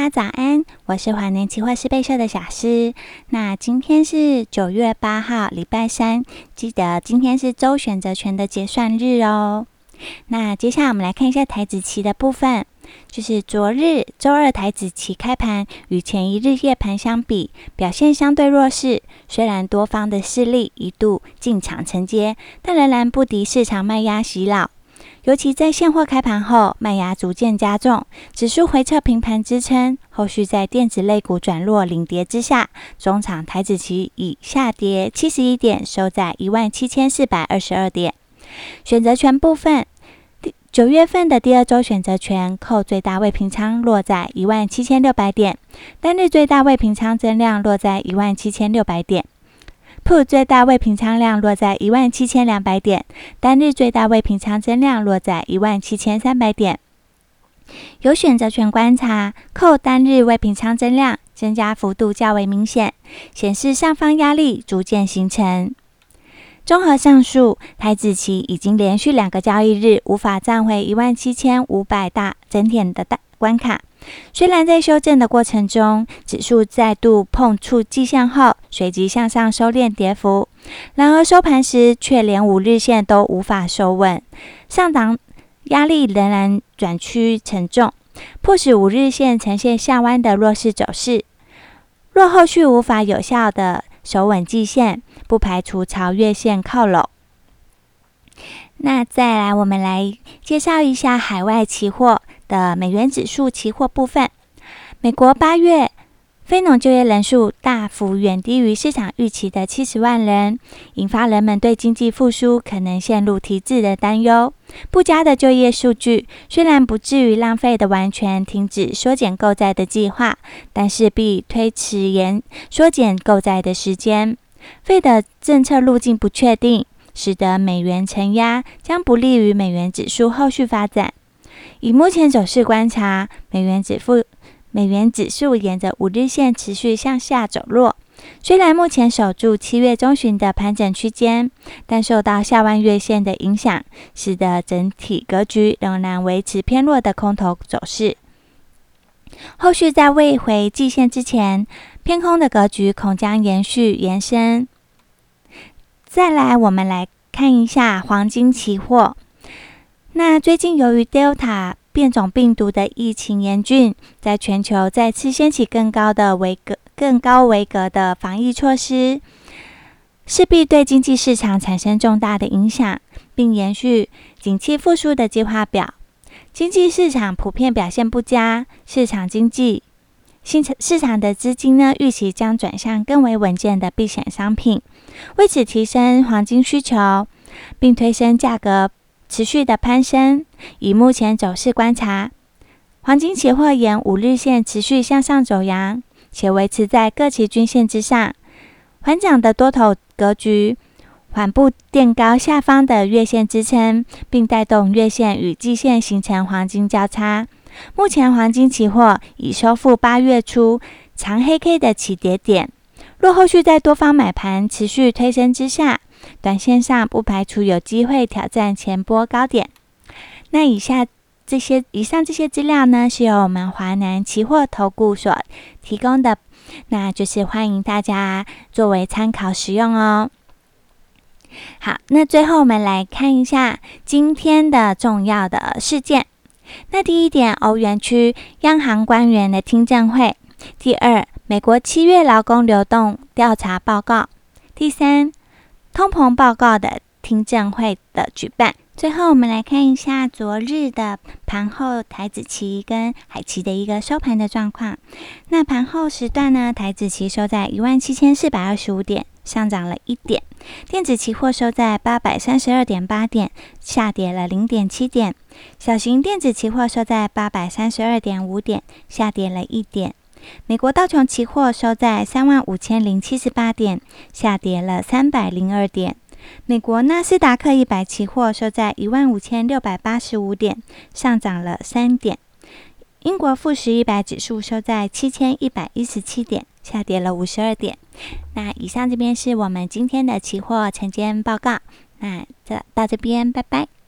家早安，我是华年期货师贝秀的小诗。那今天是9月8号，礼拜三，记得今天是周选择权的结算日哦。那接下来我们来看一下台指期的部分，就是昨日周二台指期开盘与前一日夜盘相比，表现相对弱势。虽然多方的势力一度进场承接，但仍然不敌市场卖压袭扰。尤其在现货开盘后，卖压逐渐加重，指数回测平盘支撑，后续在电子类股转弱领跌之下，中场台指期以下跌71点，收在17422点。选择权部分，9月份的第二周选择权扣最大未平仓落在17600点，单日最大未平仓增量落在17600点。Put 最大未平仓量落在17200点，单日最大未平仓增量落在17300点。有选择权观察，扣单日未平仓增量增加幅度较为明显，显示上方压力逐渐形成。综合上述，台指期已经连续2个交易日无法站回17500大整点的关卡。虽然在修正的过程中，指数再度碰触季线后，随即向上收敛跌幅，然而收盘时却连5日线都无法守稳，上档压力仍然转趋沉重，迫使5日线呈现下弯的弱势走势。若后续无法有效的守稳季线，不排除朝月线靠拢。那再来，我们来介绍一下海外期货的美元指数期货部分。美国8月非农就业人数大幅远低于市场预期的70万人，引发人们对经济复苏可能陷入停滞的担忧。不佳的就业数据虽然不至于浪费的完全停止缩减购债的计划，但是必推迟缩减购债的时间。Fed的政策路径不确定，使得美元承压将不利于美元指数后续发展。以目前走势观察，美元指数沿着5日线持续向下走弱，虽然目前守住7月中旬的盘整区间，但受到下弯月线的影响，使得整体格局仍然维持偏弱的空头走势。后续在未回季线之前，偏空的格局恐将延伸。再来，我们来看一下黄金期货。那最近由于 Delta 变种病毒的疫情严峻，在全球再次掀起更高规格的防疫措施，势必对经济市场产生重大的影响，并延续景气复苏的计划表。经济市场普遍表现不佳，市场的资金预期将转向更为稳健的避险商品，为此提升黄金需求，并推升价格持续的攀升。以目前走势观察，黄金期货沿5日线持续向上走阳，且维持在各期均线之上，缓涨的多头格局缓步垫高下方的月线支撑，并带动月线与季线形成黄金交叉。目前黄金期货已收复8月初长黑 K 的起跌点，若后续在多方买盘持续推升之下，短线上不排除有机会挑战前波高点。那以上这些资料呢，是由我们华南期货投顾所提供的，那就是欢迎大家作为参考使用哦。好，那最后我们来看一下今天的重要的事件。那第一点，欧元区央行官员的听证会；第二，美国7月劳工流动调查报告；第三，通膨报告的听证会的举办。最后我们来看一下昨日的盘后台指期跟海期的一个收盘的状况。那盘后时段呢，台指期收在17425点，上涨了1点；电子期货收在832.8点，下跌了0.7点；小型电子期货收在832.5点，下跌了1点；美国道琼期货收在35078点，下跌了302点；美国纳斯达克100期货收在15685点，上涨了3点；英国富时100指数收在7117点，下跌了52点。那以上这边是我们今天的期货晨间报告，那到这边，拜拜。